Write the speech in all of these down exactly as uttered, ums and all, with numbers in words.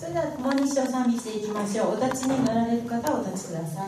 それでは共に一緒賛美していきましょう。お立ちになられる方はお立ちください。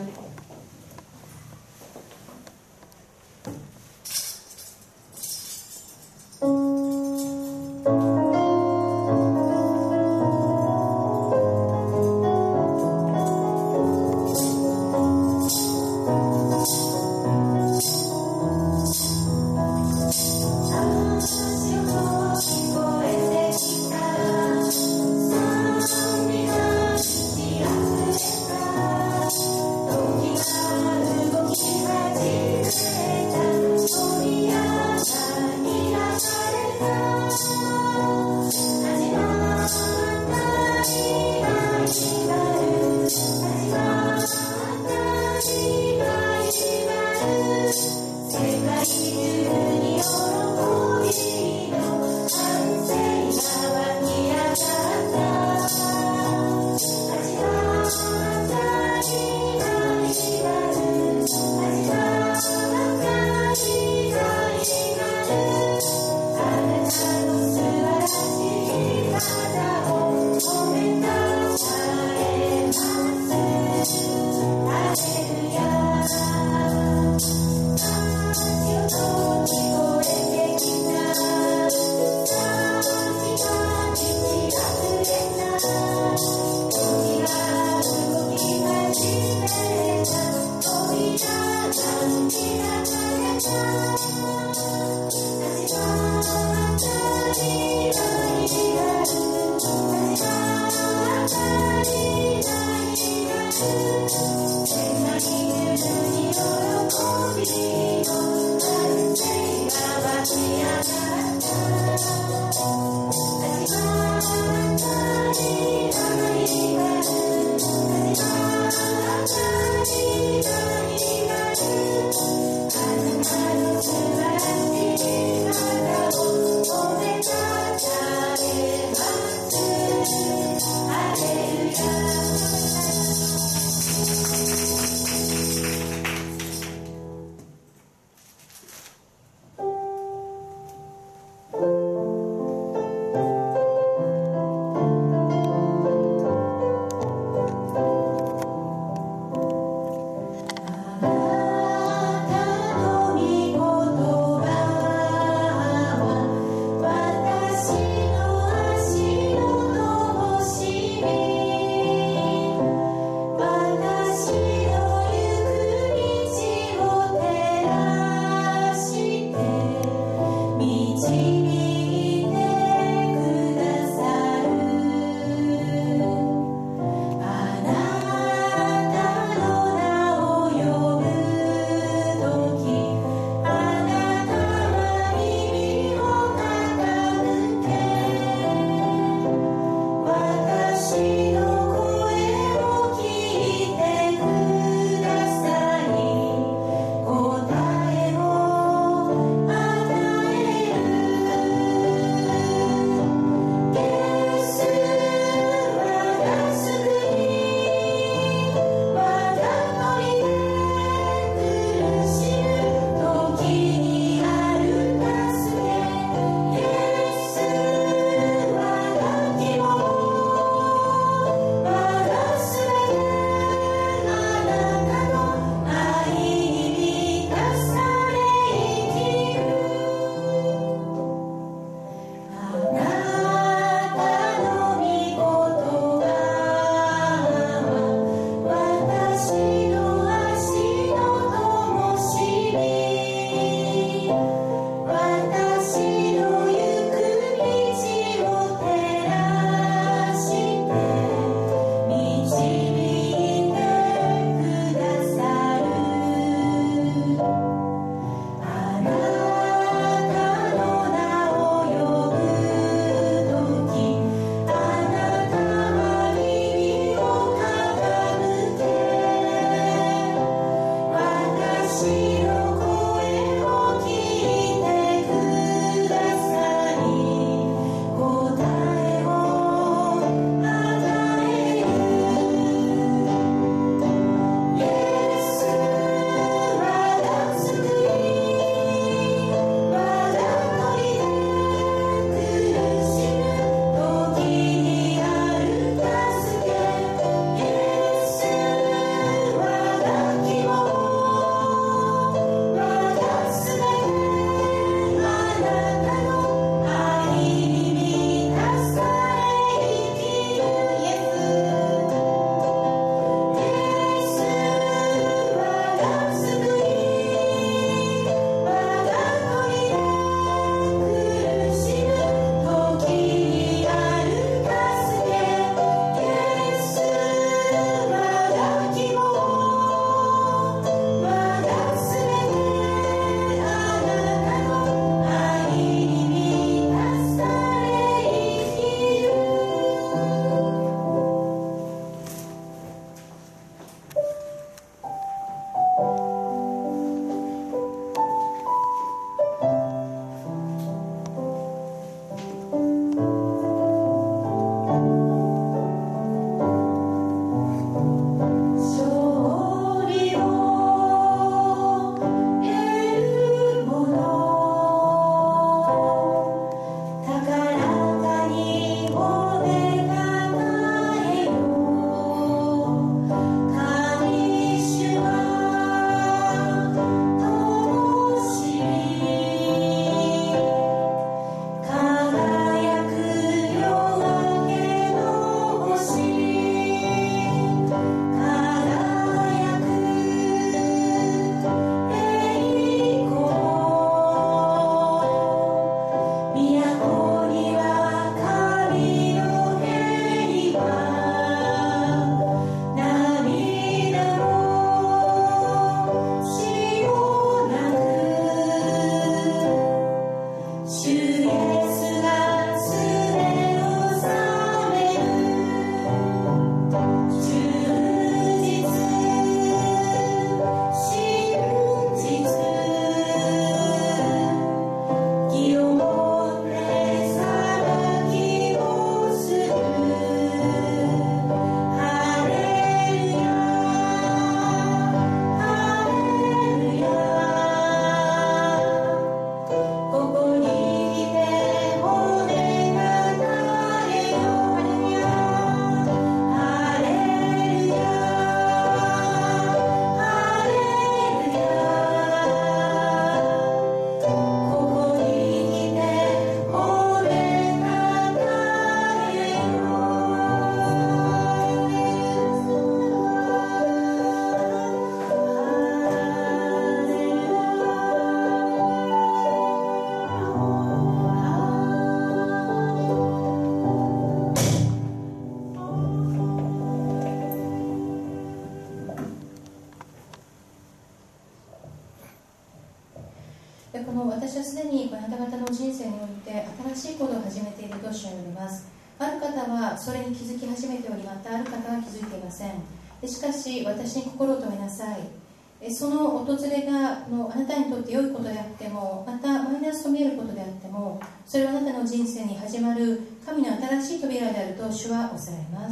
た方の人生において新しいことを始めていると主は言われます。ある方はそれに気づき始めており、またある方は気づいていません。しかし私に心を止めなさい。その訪れがのあなたにとって良いことであっても、またマイナスと見えることであっても、それはあなたの人生に始まる神の新しい扉であると主はおっしゃられます。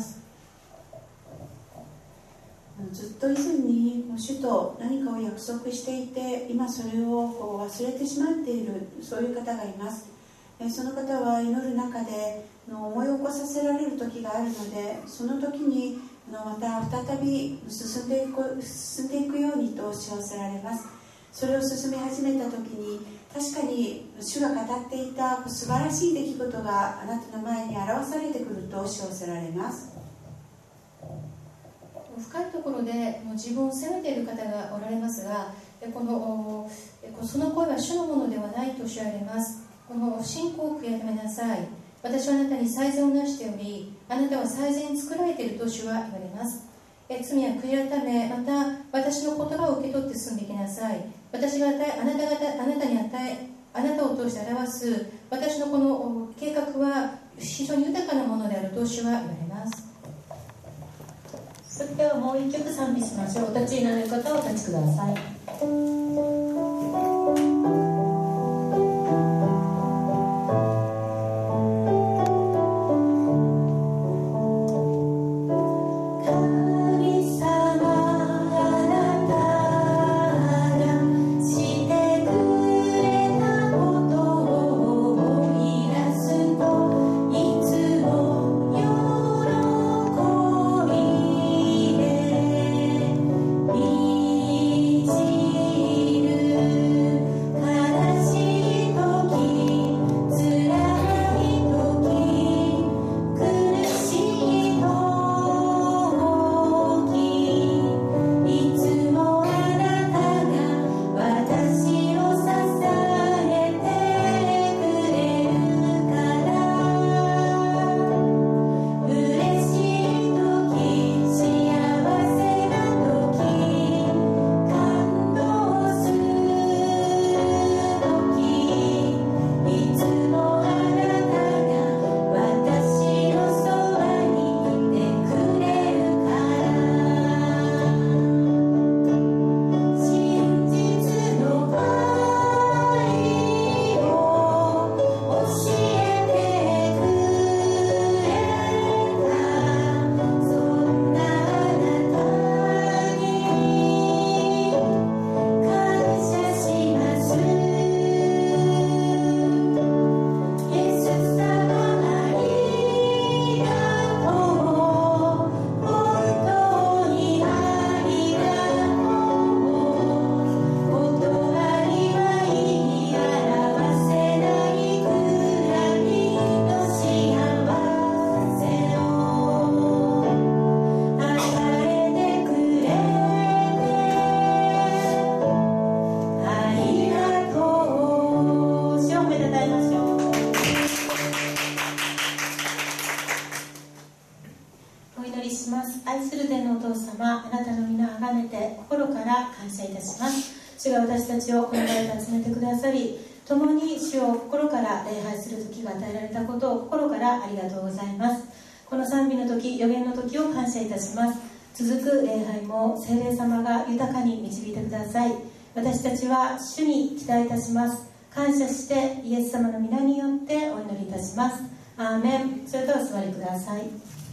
ずっと以前に主と何かを約束していて、今それを忘れてしまっている、そういう方がいます。その方は祈る中で思い起こさせられる時があるので、その時にまた再び進んでいく、進んでいくようにと主はおっしゃられます。それを進め始めた時に、確かに主が語っていた素晴らしい出来事があなたの前に表されてくると主はおっしゃられます。 深いところで自分を責めている方がおられますが、このその声は主のものではないと主は言われます。この信仰を悔やめなさい。私はあなたに最善をなしており、あなたは最善に作られていると主は言われます。え罪は悔い改め、また私の言葉を受け取って進んできなさい。私が与えあなた方あなたに与えあなたを通して表す私のこの計画は非常に豊かなものであると主は言われます。 それではもう一曲賛美しましょう。お立ちになる方はお立ちください。主が私たちをこの場で集めてくださり、共に主を心から礼拝する時が与えられたことを心からありがとうございます。この賛美の時、予言の時を感謝いたします。続く礼拝も聖霊様が豊かに導いてください。私たちは主に期待いたします。感謝してイエス様の皆によってお祈りいたします。アーメン。それではお座りください。